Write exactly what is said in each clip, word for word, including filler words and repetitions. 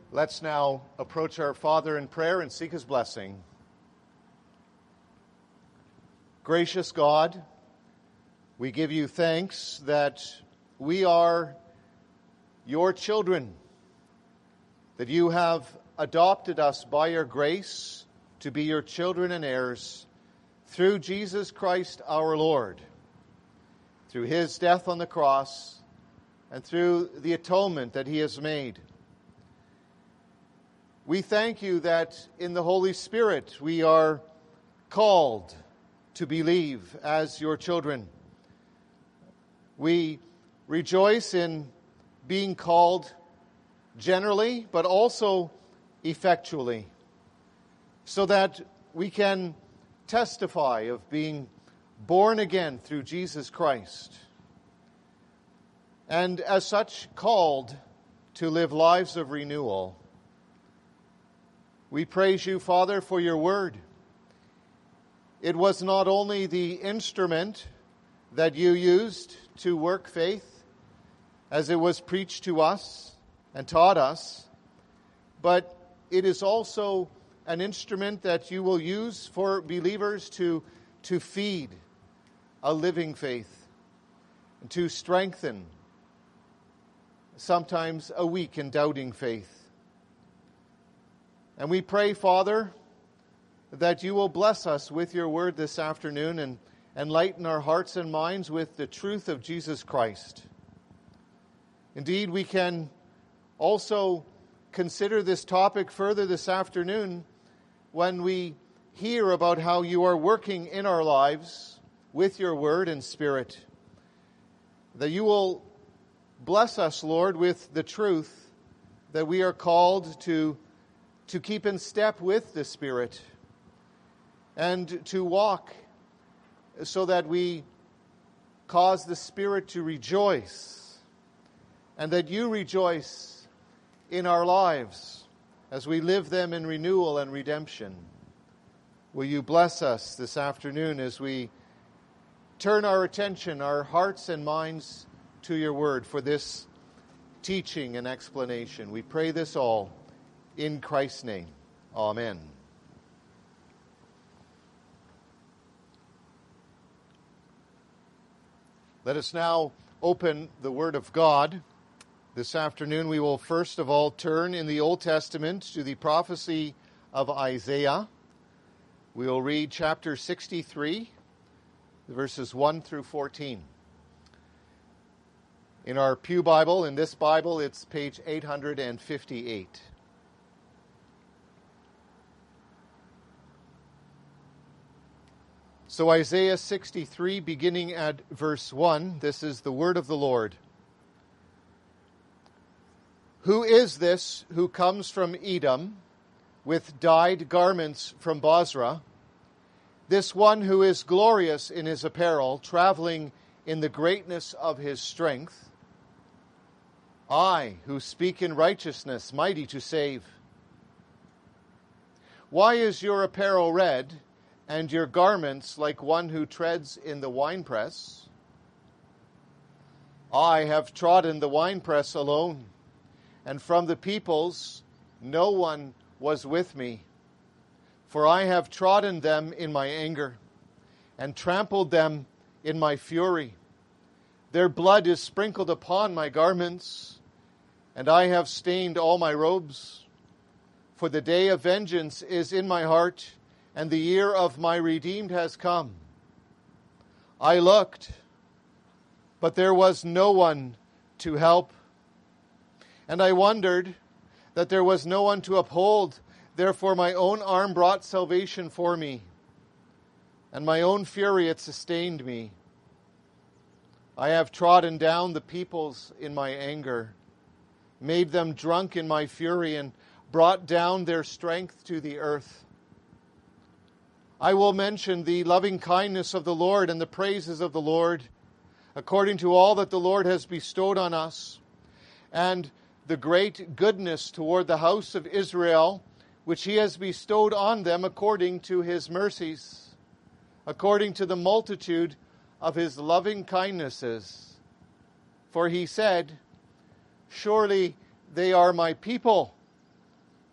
Let's now approach our Father in prayer and seek His blessing. Gracious God, we give you thanks that we are your children, that you have adopted us by your grace to be your children and heirs through Jesus Christ our Lord, through his death on the cross and through the atonement that he has made. We thank you that in the Holy Spirit we are called to believe as your children. We rejoice in being called generally, but also effectually, so that we can testify of being born again through Jesus Christ, and as such called to live lives of renewal. We praise you, Father, for your word. It was not only the instrument that you used to work faith as it was preached to us and taught us, but it is also an instrument that you will use for believers to, to feed a living faith and to strengthen sometimes a weak and doubting faith. And we pray, Father, that you will bless us with your word this afternoon and enlighten our hearts and minds with the truth of Jesus Christ. Indeed, we can also consider this topic further this afternoon when we hear about how you are working in our lives with your word and spirit. That you will bless us, Lord, with the truth that we are called to to keep in step with the Spirit and to walk so that we cause the Spirit to rejoice, and that you rejoice in our lives as we live them in renewal and redemption. Will you bless us this afternoon as we turn our attention, our hearts and minds to your word for this teaching and explanation. We pray this all in Christ's name. Amen. Let us now open the Word of God. This afternoon we will first of all turn in the Old Testament to the prophecy of Isaiah. We will read chapter sixty-three, verses one through fourteen. In our Pew Bible, in this Bible, it's page eight hundred fifty-eight. So Isaiah sixty-three, beginning at verse one, this is the word of the Lord. Who is this who comes from Edom with dyed garments from Bozrah? This one who is glorious in his apparel, traveling in the greatness of his strength? I, who speak in righteousness, mighty to save. Why is your apparel red, and your garments like one who treads in the winepress? I have trodden the winepress alone, and from the peoples no one was with me. For I have trodden them in my anger, and trampled them in my fury. Their blood is sprinkled upon my garments, and I have stained all my robes. For the day of vengeance is in my heart, and the year of my redeemed has come. I looked, but there was no one to help. And I wondered that there was no one to uphold. Therefore my own arm brought salvation for me, and my own fury it sustained me. I have trodden down the peoples in my anger, made them drunk in my fury, and brought down their strength to the earth. I will mention the loving kindness of the Lord and the praises of the Lord, according to all that the Lord has bestowed on us, and the great goodness toward the house of Israel, which he has bestowed on them according to his mercies, according to the multitude of his loving kindnesses. For he said, surely they are my people,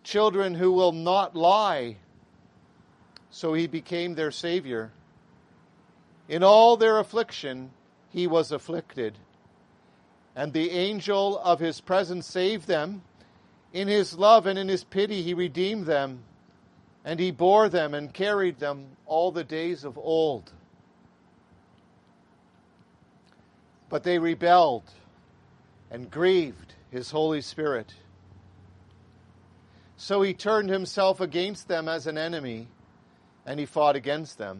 children who will not lie. So he became their Savior. In all their affliction, he was afflicted. And the angel of his presence saved them. In his love and in his pity, he redeemed them. And he bore them and carried them all the days of old. But they rebelled and grieved his Holy Spirit. So he turned himself against them as an enemy, and he fought against them.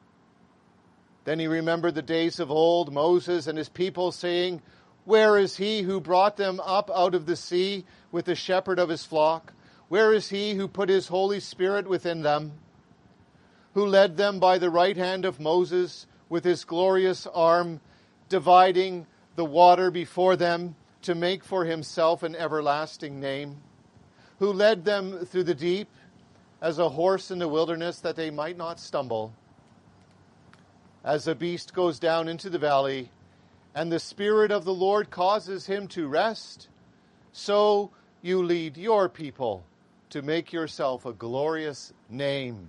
Then he remembered the days of old, Moses and his people, saying, "Where is he who brought them up out of the sea with the shepherd of his flock? Where is he who put his Holy Spirit within them? Who led them by the right hand of Moses with his glorious arm, dividing the water before them to make for himself an everlasting name? Who led them through the deep as a horse in the wilderness, that they might not stumble? As a beast goes down into the valley, and the Spirit of the Lord causes him to rest, so you lead your people to make yourself a glorious name."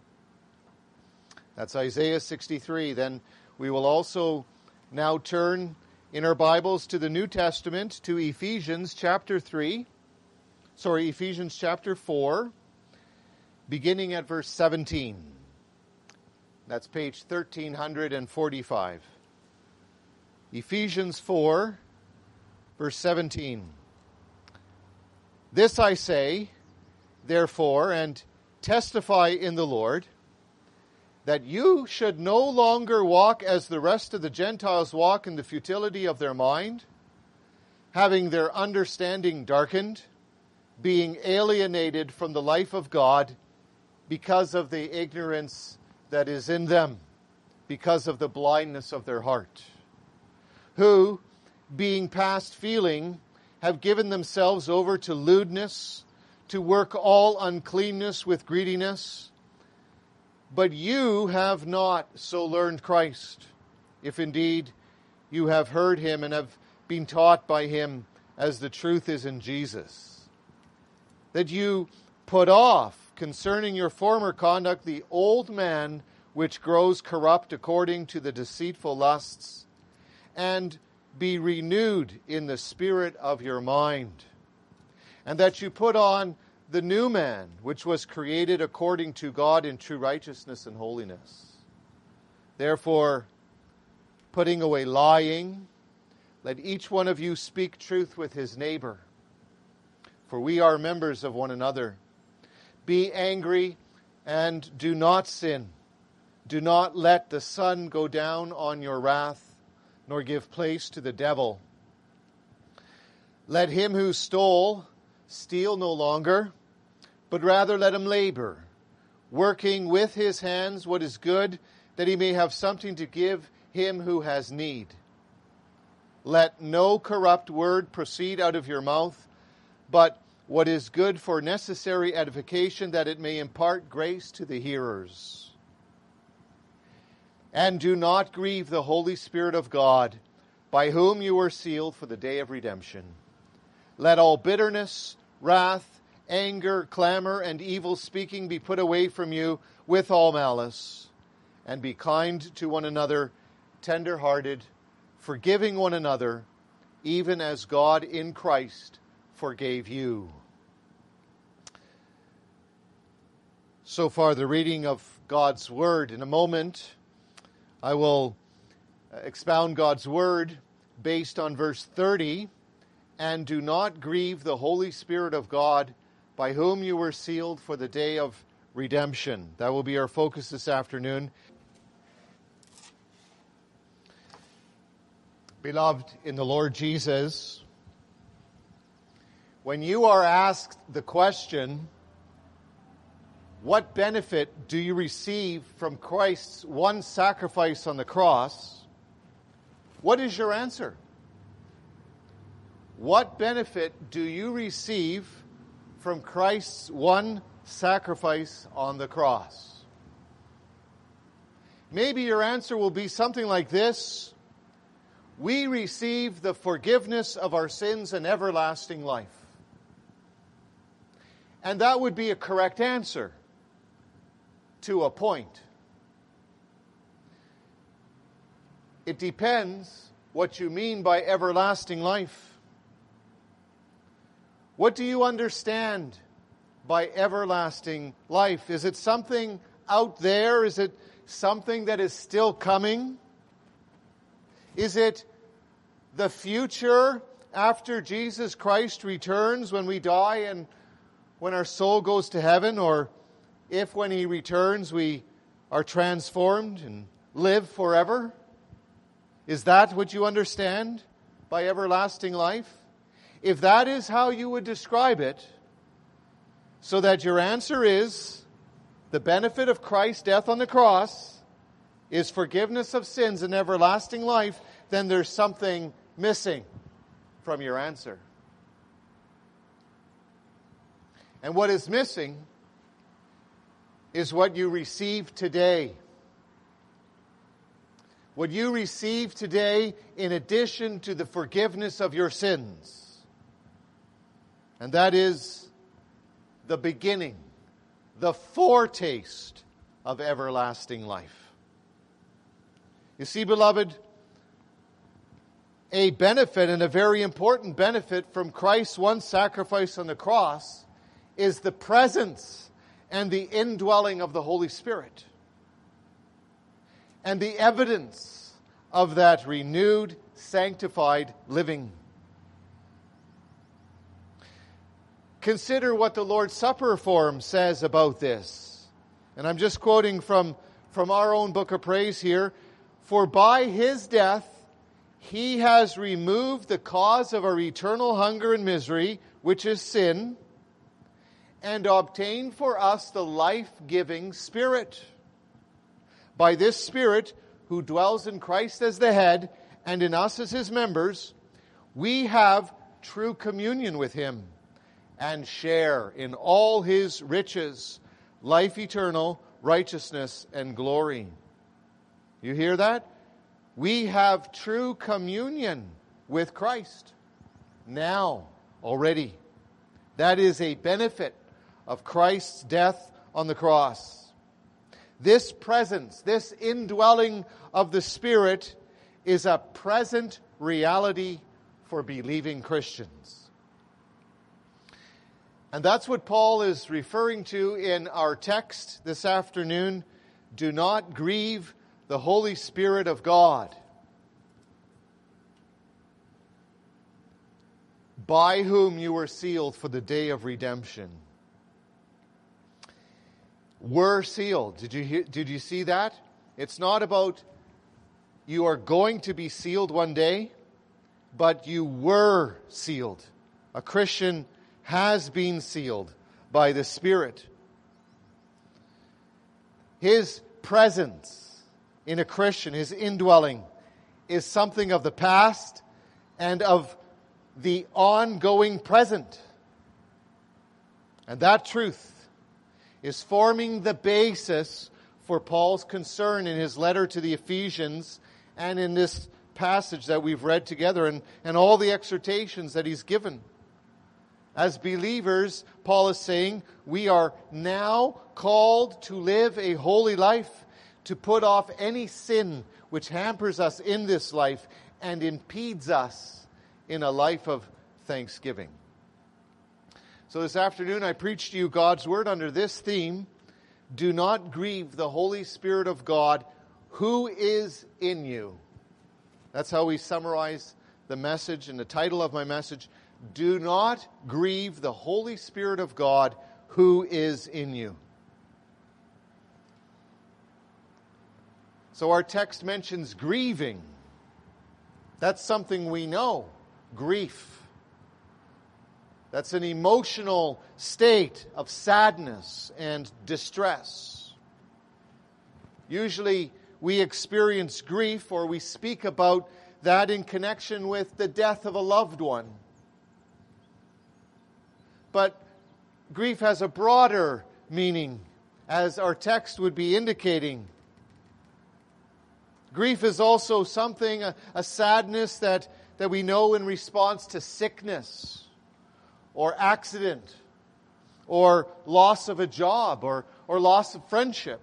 That's Isaiah sixty-three. Then we will also now turn in our Bibles to the New Testament, to Ephesians chapter three. Sorry, Ephesians chapter four, beginning at verse seventeen. That's page thirteen forty-five. Ephesians four, verse seventeen. "This I say, therefore, and testify in the Lord, that you should no longer walk as the rest of the Gentiles walk in the futility of their mind, having their understanding darkened, being alienated from the life of God because of the ignorance that is in them, because of the blindness of their heart, who, being past feeling, have given themselves over to lewdness, to work all uncleanness with greediness. But you have not so learned Christ, if indeed you have heard him and have been taught by him, as the truth is in Jesus, that you put off concerning your former conduct the old man which grows corrupt according to the deceitful lusts, and be renewed in the spirit of your mind, and that you put on the new man, which was created according to God in true righteousness and holiness. Therefore, putting away lying, let each one of you speak truth with his neighbor, for we are members of one another. Be angry and do not sin. Do not let the sun go down on your wrath, nor give place to the devil. Let him who stole steal no longer, but rather let him labor, working with his hands what is good, that he may have something to give him who has need. Let no corrupt word proceed out of your mouth, but what is good for necessary edification, that it may impart grace to the hearers. And do not grieve the Holy Spirit of God, by whom you were sealed for the day of redemption. Let all bitterness, wrath, anger, clamor, and evil speaking be put away from you with all malice. And be kind to one another, tender-hearted, forgiving one another, even as God in Christ forgave you. So far, the reading of God's Word. In a moment, I will expound God's Word based on verse thirty. And do not grieve the Holy Spirit of God, by whom you were sealed for the day of redemption. That will be our focus this afternoon. Beloved in the Lord Jesus, when you are asked the question, what benefit do you receive from Christ's one sacrifice on the cross? What is your answer? What benefit do you receive from Christ's one sacrifice on the cross? Maybe your answer will be something like this: we receive the forgiveness of our sins and everlasting life. And that would be a correct answer to a point. It depends what you mean by everlasting life. What do you understand by everlasting life? Is it something out there? Is it something that is still coming? Is it the future after Jesus Christ returns, when we die and when our soul goes to heaven? Or if when He returns we are transformed and live forever? Is that what you understand by everlasting life? If that is how you would describe it, so that your answer is the benefit of Christ's death on the cross is forgiveness of sins and everlasting life, then there's something missing from your answer. And what is missing is what you receive today. What you receive today in addition to the forgiveness of your sins. And that is the beginning, the foretaste of everlasting life. You see, beloved, a benefit, and a very important benefit from Christ's one sacrifice on the cross, is the presence and the indwelling of the Holy Spirit. And the evidence of that renewed, sanctified living. Consider what the Lord's Supper form says about this. And I'm just quoting from, from our own book of praise here. For by His death, He has removed the cause of our eternal hunger and misery, which is sin, and obtained for us the life-giving Spirit. By this Spirit, who dwells in Christ as the head, and in us as His members, we have true communion with Him, and share in all His riches, life eternal, righteousness, and glory. You hear that? We have true communion with Christ now, already. That is a benefit of Christ's death on the cross. This presence, this indwelling of the Spirit is a present reality for believing Christians. And that's what Paul is referring to in our text this afternoon. Do not grieve the Holy Spirit of God, by whom you were sealed for the day of redemption. Were sealed. Did you hear, did you see that? It's not about you are going to be sealed one day, but you were sealed. A Christian has been sealed by the Spirit. His presence in a Christian, his indwelling, is something of the past and of the ongoing present. And that truth is forming the basis for Paul's concern in his letter to the Ephesians and in this passage that we've read together, and, and all the exhortations that he's given. As believers, Paul is saying, we are now called to live a holy life, to put off any sin which hampers us in this life and impedes us in a life of thanksgiving. So this afternoon I preach to you God's Word under this theme: do not grieve the Holy Spirit of God who is in you. That's how we summarize the message and the title of my message. Do not grieve the Holy Spirit of God who is in you. So our text mentions grieving. That's something we know. Grief. That's an emotional state of sadness and distress. Usually we experience grief, or we speak about that in connection with the death of a loved one. But grief has a broader meaning, as our text would be indicating. Grief is also something, a, a sadness that, that we know in response to sickness or accident or loss of a job, or, or loss of friendship.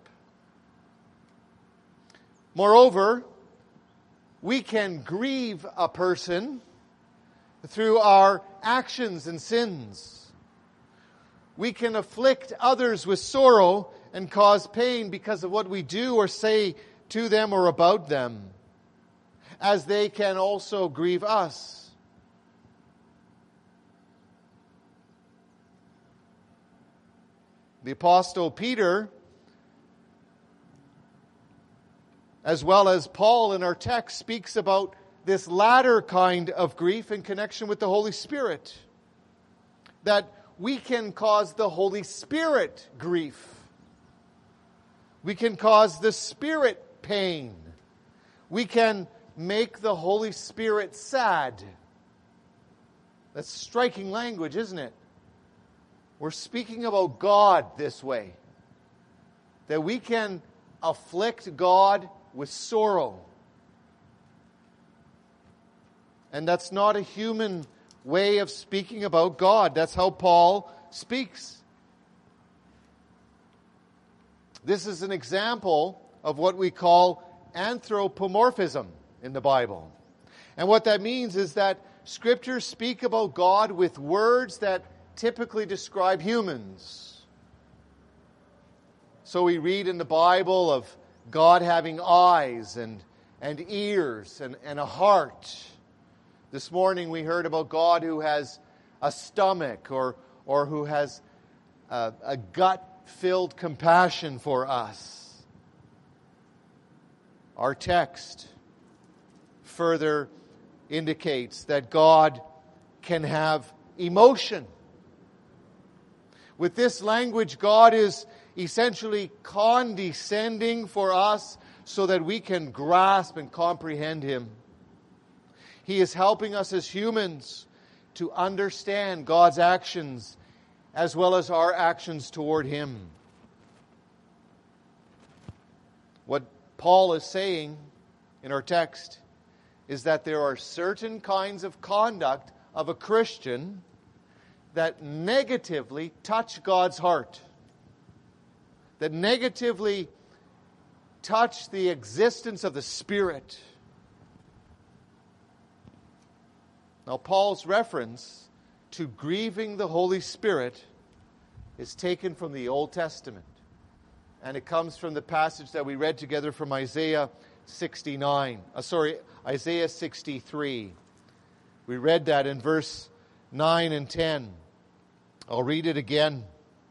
Moreover, we can grieve a person through our actions and sins. We can afflict others with sorrow and cause pain because of what we do or say to them or about them, as they can also grieve us. The Apostle Peter, as well as Paul in our text, speaks about this latter kind of grief in connection with the Holy Spirit. That we can cause the Holy Spirit grief. We can cause the Spirit pain. We can make the Holy Spirit sad. That's striking language, isn't it? We're speaking about God this way. That we can afflict God with sorrow. And that's not a human way of speaking about God. That's how Paul speaks. This is an example of what we call anthropomorphism in the Bible. And what that means is that Scriptures speak about God with words that typically describe humans. So we read in the Bible of God having eyes and, and ears and, and a heart. This morning we heard about God who has a stomach or, or who has a, a gut-filled compassion for us. Our text further indicates that God can have emotion. With this language, God is essentially condescending for us so that we can grasp and comprehend Him. He is helping us as humans to understand God's actions as well as our actions toward Him. What Paul is saying in our text is that there are certain kinds of conduct of a Christian that negatively touch God's heart, that negatively touch the existence of the Spirit. Now, Paul's reference to grieving the Holy Spirit is taken from the Old Testament. And it comes from the passage that we read together from Isaiah sixty-nine. Uh, sorry, Isaiah sixty-three. We read that in verse nine and ten. I'll read it again.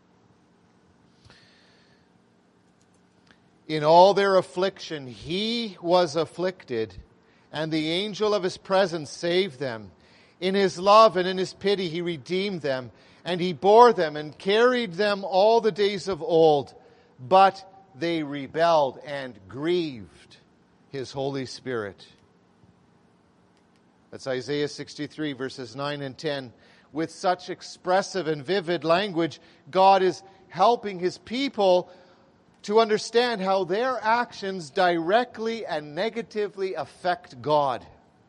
In all their affliction, He was afflicted, and the angel of His presence saved them. In His love and in His pity He redeemed them, and He bore them and carried them all the days of old. But they rebelled and grieved His Holy Spirit. That's Isaiah sixty-three, verses nine and ten. With such expressive and vivid language, God is helping His people to understand how their actions directly and negatively affect God.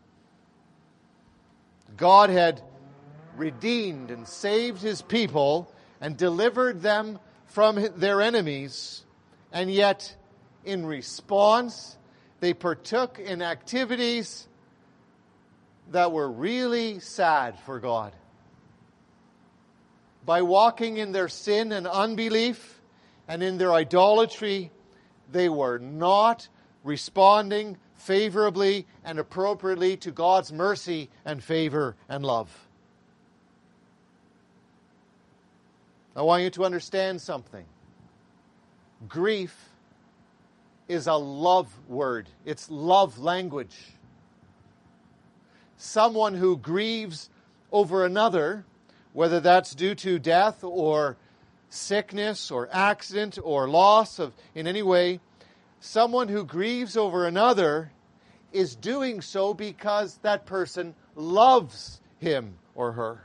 God had redeemed and saved His people and delivered them from their enemies, and yet in response they partook in activities that were really sad for God. By walking in their sin and unbelief and in their idolatry, they were not responding favorably and appropriately to God's mercy and favor and love. I want you to understand something. Grief is a love word. It's love language. Someone who grieves over another, whether that's due to death or sickness or accident or loss of in any way, someone who grieves over another is doing so because that person loves him or her.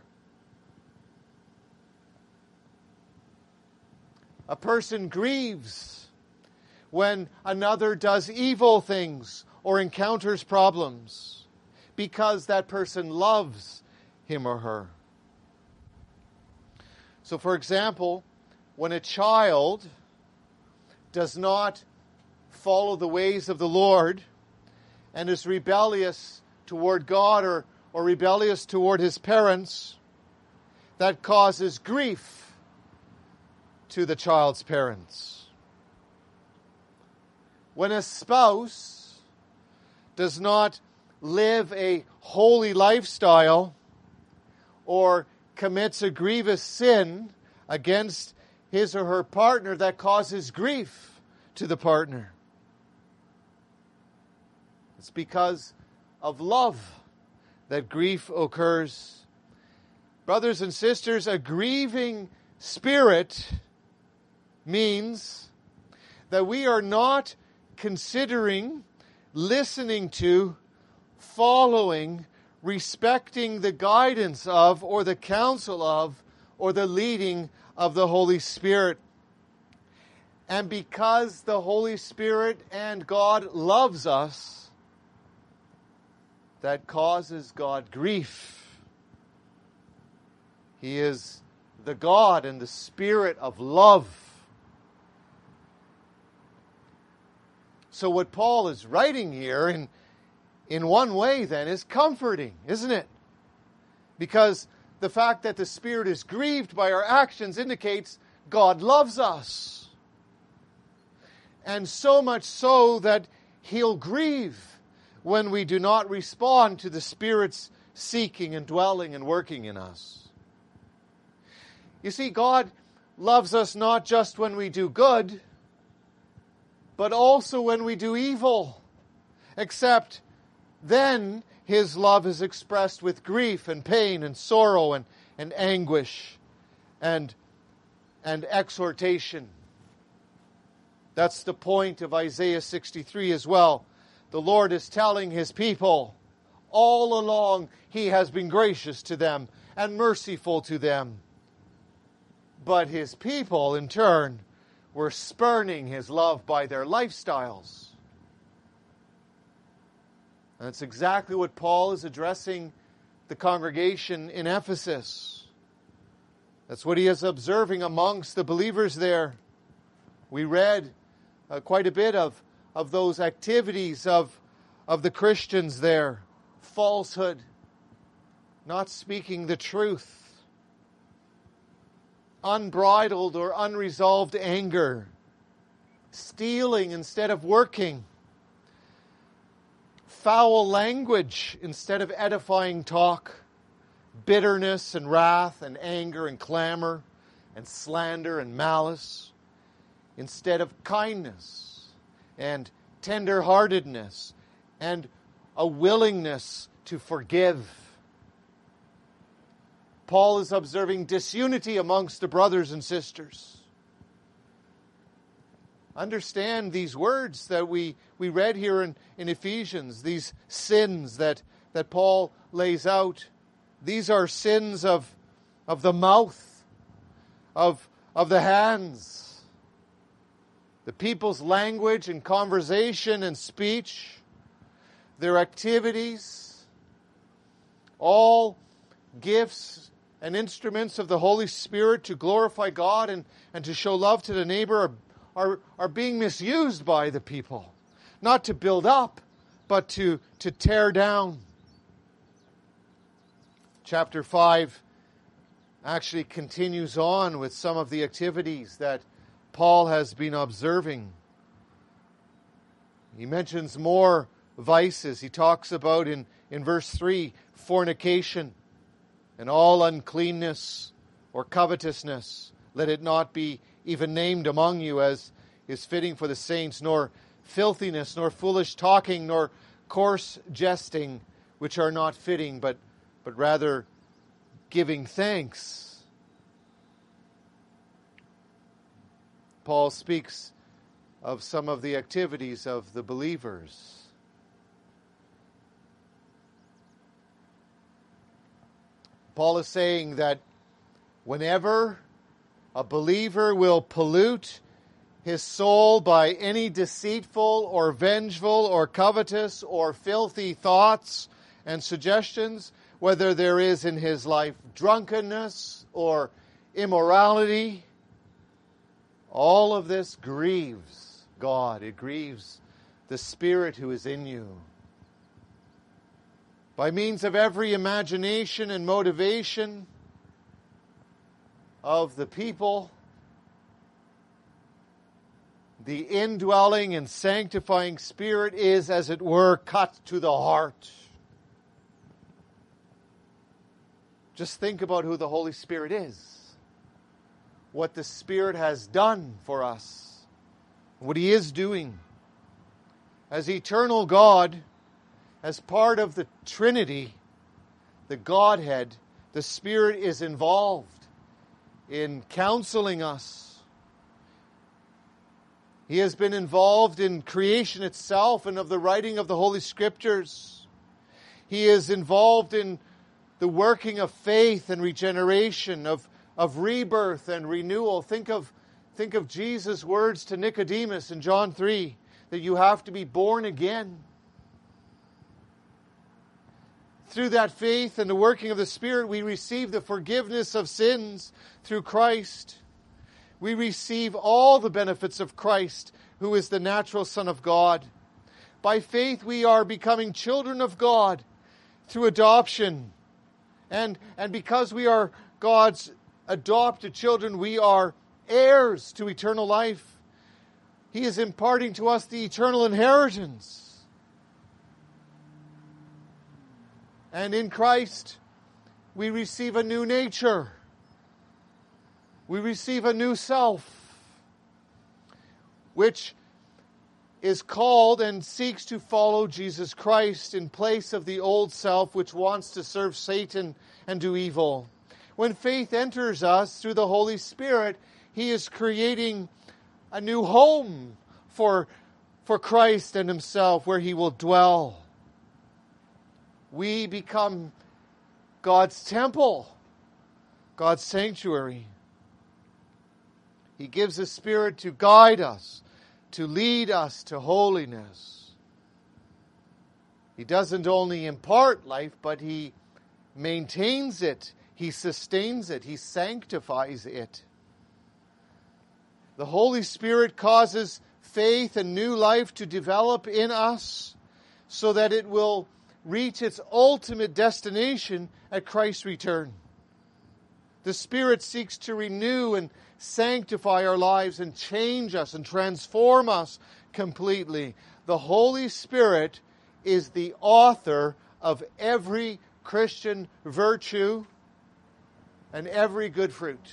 A person grieves when another does evil things or encounters problems because that person loves him or her. So, for example, when a child does not follow the ways of the Lord and is rebellious toward God or, or rebellious toward his parents, that causes grief to the child's parents. When a spouse does not live a holy lifestyle or commits a grievous sin against his or her partner, that causes grief to the partner. It's because of love that grief occurs. Brothers and sisters, a grieving spirit means that we are not considering, listening to, following, respecting the guidance of, or the counsel of, or the leading of the Holy Spirit. And because the Holy Spirit and God loves us, that causes God grief. He is the God and the Spirit of love. So what Paul is writing here, in, in one way then, is comforting, isn't it? Because the fact that the Spirit is grieved by our actions indicates God loves us. And so much so that He'll grieve when we do not respond to the Spirit's seeking and dwelling and working in us. You see, God loves us not just when we do good, but also when we do evil. Except then His love is expressed with grief and pain and sorrow and, and anguish and, and exhortation. That's the point of Isaiah sixty-three as well. The Lord is telling His people, all along He has been gracious to them and merciful to them. But His people, in turn, were spurning His love by their lifestyles. And that's exactly what Paul is addressing the congregation in Ephesus. That's what he is observing amongst the believers there. We read uh, quite a bit of, of those activities of, of the Christians there. Falsehood, not speaking the truth, unbridled or unresolved anger, stealing instead of working, foul language instead of edifying talk, bitterness and wrath and anger and clamor and slander and malice instead of kindness and tender-heartedness and a willingness to forgive. Paul is observing disunity amongst the brothers and sisters. Understand these words that we, we read here in, in Ephesians, these sins that, that Paul lays out. These are sins of, of the mouth, of, of the hands, the people's language and conversation and speech, their activities, all gifts and instruments of the Holy Spirit to glorify God and, and to show love to the neighbor are, are, are being misused by the people. Not to build up, but to, to tear down. Chapter five actually continues on with some of the activities that Paul has been observing. He mentions more vices. He talks about in, in verse three, fornication and all uncleanness or covetousness. Let it not be even named among you as is fitting for the saints, nor filthiness, nor foolish talking, nor coarse jesting, which are not fitting, but, but rather giving thanks. Paul speaks of some of the activities of the believers. Paul is saying that whenever a believer will pollute his soul by any deceitful or vengeful or covetous or filthy thoughts and suggestions, whether there is in his life drunkenness or immorality, all of this grieves God. It grieves the Spirit who is in you. By means of every imagination and motivation of the people, the indwelling and sanctifying Spirit is, as it were, cut to the heart. Just think about who the Holy Spirit is, what the Spirit has done for us, what He is doing. As eternal God, as part of the Trinity, the Godhead, the Spirit is involved in counseling us. He has been involved in creation itself and of the writing of the Holy Scriptures. He is involved in the working of faith and regeneration, of, of rebirth and renewal. Think of, think of Jesus' words to Nicodemus in John three, that you have to be born again. Through that faith and the working of the Spirit, we receive the forgiveness of sins through Christ. We receive all the benefits of Christ, who is the natural Son of God. By faith, we are becoming children of God through adoption. And, and because we are God's adopted children, we are heirs to eternal life. He is imparting to us the eternal inheritance. And in Christ, we receive a new nature. We receive a new self, which is called and seeks to follow Jesus Christ in place of the old self, which wants to serve Satan and do evil. When faith enters us through the Holy Spirit, He is creating a new home for, for Christ and Himself, where He will dwell. We become God's temple, God's sanctuary. He gives His Spirit to guide us, to lead us to holiness. He doesn't only impart life, but He maintains it. He sustains it. He sanctifies it. The Holy Spirit causes faith and new life to develop in us so that it will reach its ultimate destination at Christ's return. The Spirit seeks to renew and sanctify our lives and change us and transform us completely. The Holy Spirit is the author of every Christian virtue and every good fruit.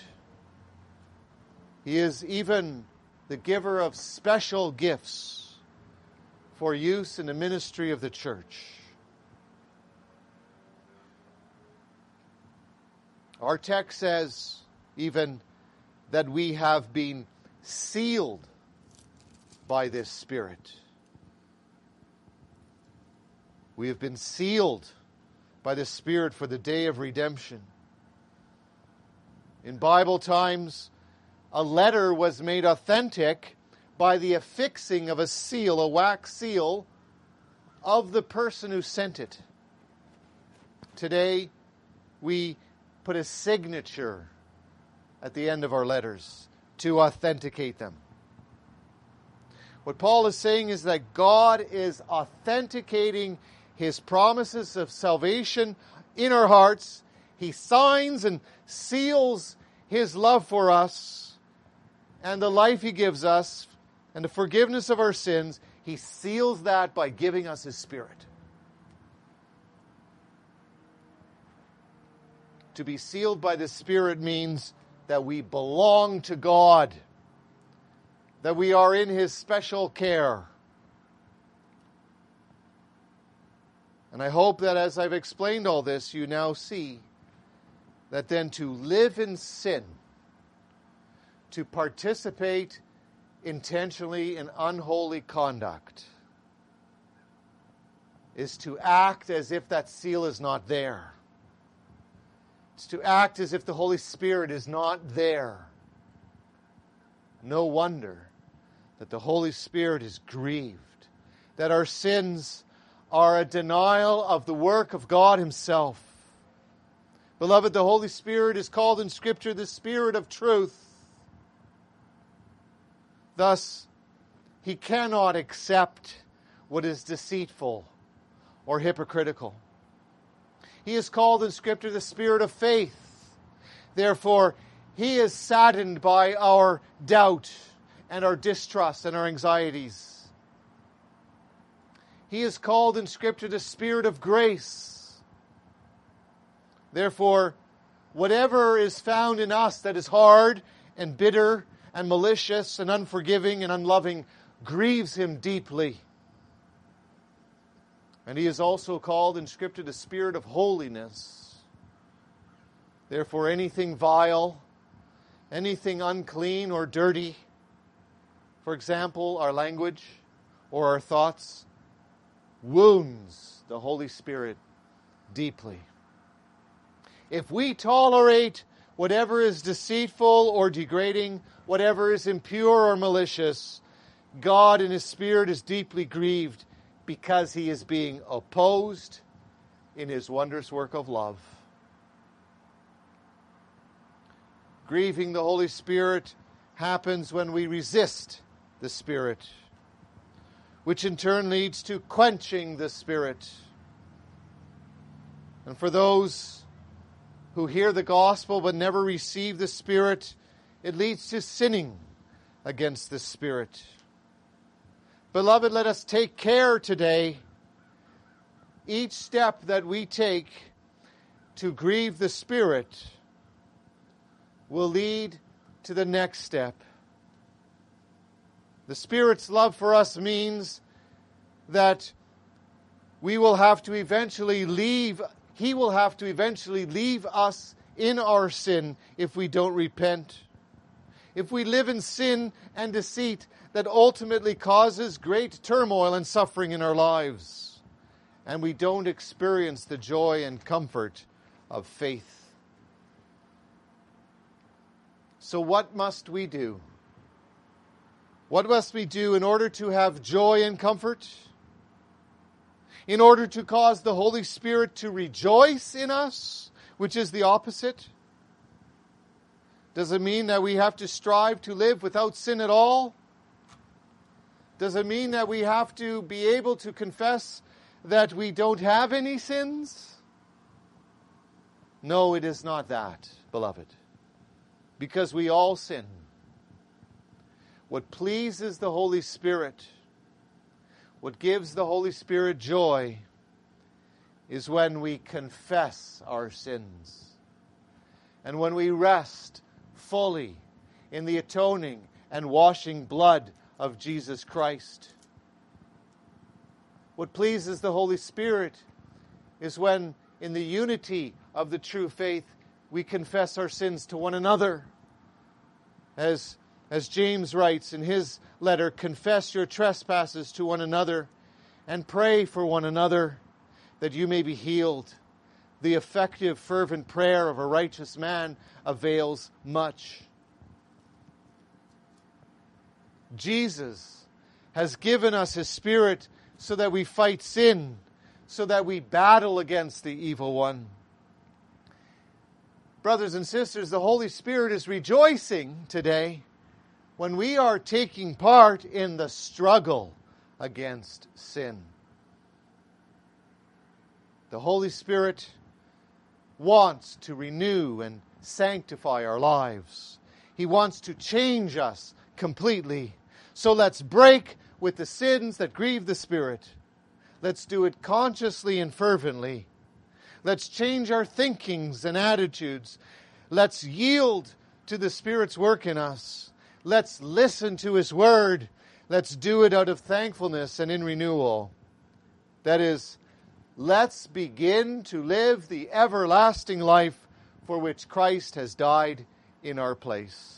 He is even the giver of special gifts for use in the ministry of the church. Our text says even that we have been sealed by this Spirit. We have been sealed by the Spirit for the day of redemption. In Bible times, a letter was made authentic by the affixing of a seal, a wax seal, of the person who sent it. Today, we put a signature at the end of our letters to authenticate them. What Paul is saying is that God is authenticating His promises of salvation in our hearts. He signs and seals His love for us and the life He gives us and the forgiveness of our sins. He seals that by giving us His Spirit. To be sealed by the Spirit means that we belong to God, that we are in His special care. And I hope that as I've explained all this, you now see that then to live in sin, to participate intentionally in unholy conduct, is to act as if that seal is not there. It's to act as if the Holy Spirit is not there. No wonder that the Holy Spirit is grieved, that our sins are a denial of the work of God Himself. Beloved, the Holy Spirit is called in Scripture the Spirit of truth. Thus, He cannot accept what is deceitful or hypocritical. He is called in Scripture the Spirit of faith. Therefore, He is saddened by our doubt and our distrust and our anxieties. He is called in Scripture the Spirit of grace. Therefore, whatever is found in us that is hard and bitter and malicious and unforgiving and unloving grieves Him deeply. And He is also called in Scripture the Spirit of holiness. Therefore, anything vile, anything unclean or dirty, for example, our language or our thoughts, wounds the Holy Spirit deeply. If we tolerate whatever is deceitful or degrading, whatever is impure or malicious, God in His Spirit is deeply grieved because He is being opposed in His wondrous work of love. Grieving the Holy Spirit happens when we resist the Spirit, which in turn leads to quenching the Spirit. And for those who hear the gospel but never receive the Spirit, it leads to sinning against the Spirit. Beloved, let us take care today. Each step that we take to grieve the Spirit will lead to the next step. The Spirit's love for us means that we will have to eventually leave, He will have to eventually leave us in our sin if we don't repent. If we live in sin and deceit that ultimately causes great turmoil and suffering in our lives, and we don't experience the joy and comfort of faith. So what must we do? What must we do in order to have joy and comfort? In order to cause the Holy Spirit to rejoice in us, which is the opposite? Does it mean that we have to strive to live without sin at all? Does it mean that we have to be able to confess that we don't have any sins? No, it is not that, beloved. Because we all sin. What pleases the Holy Spirit, what gives the Holy Spirit joy, is when we confess our sins. And when we rest fully in the atoning and washing blood of Jesus Christ. What pleases the Holy Spirit is when, in the unity of the true faith, we confess our sins to one another. As, as James writes in his letter, confess your trespasses to one another and pray for one another that you may be healed. The effective, fervent prayer of a righteous man avails much. Jesus has given us His Spirit so that we fight sin, so that we battle against the evil one. Brothers and sisters, the Holy Spirit is rejoicing today when we are taking part in the struggle against sin. The Holy Spirit wants to renew and sanctify our lives. He wants to change us completely. So let's break with the sins that grieve the Spirit. Let's do it consciously and fervently. Let's change our thinkings and attitudes. Let's yield to the Spirit's work in us. Let's listen to His Word. Let's do it out of thankfulness and in renewal. That is, let's begin to live the everlasting life for which Christ has died in our place.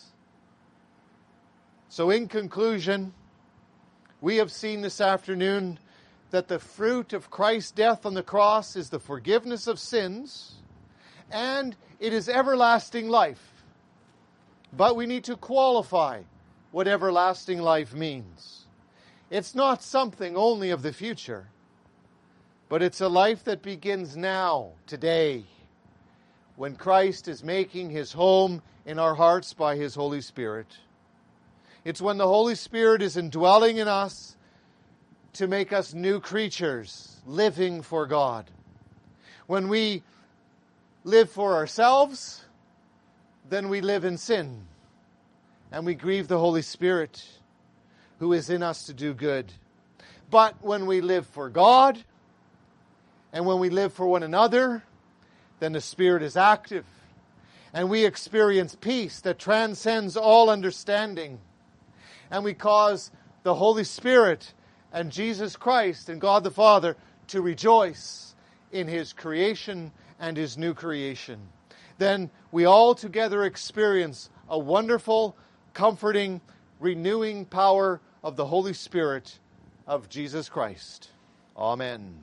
So in conclusion, we have seen this afternoon that the fruit of Christ's death on the cross is the forgiveness of sins, and it is everlasting life. But we need to qualify what everlasting life means. It's not something only of the future, but it's a life that begins now, today, when Christ is making his home in our hearts by his Holy Spirit. It's when the Holy Spirit is indwelling in us to make us new creatures, living for God. When we live for ourselves, then we live in sin, and we grieve the Holy Spirit who is in us to do good. But when we live for God, and when we live for one another, then the Spirit is active, and we experience peace that transcends all understanding. And we cause the Holy Spirit and Jesus Christ and God the Father to rejoice in his creation and his new creation. Then we all together experience a wonderful, comforting, renewing power of the Holy Spirit of Jesus Christ. Amen.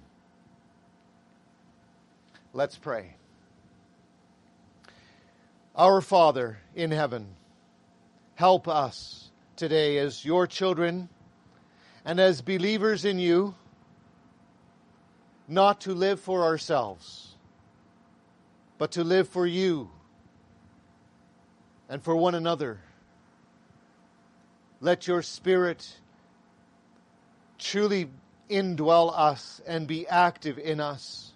Let's pray. Our Father in heaven, help us today as your children and as believers in you not to live for ourselves, but to live for you and for one another. Let your Spirit truly indwell us and be active in us.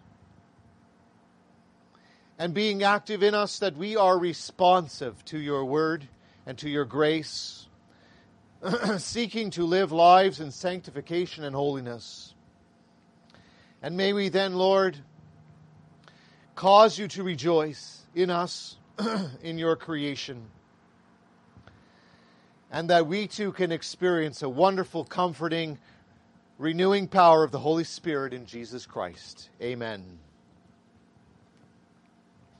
And being active in us, that we are responsive to your word and to your grace, seeking to live lives in sanctification and holiness. And may we then, Lord, cause you to rejoice in us, in your creation, and that we too can experience a wonderful, comforting, renewing power of the Holy Spirit in Jesus Christ. Amen.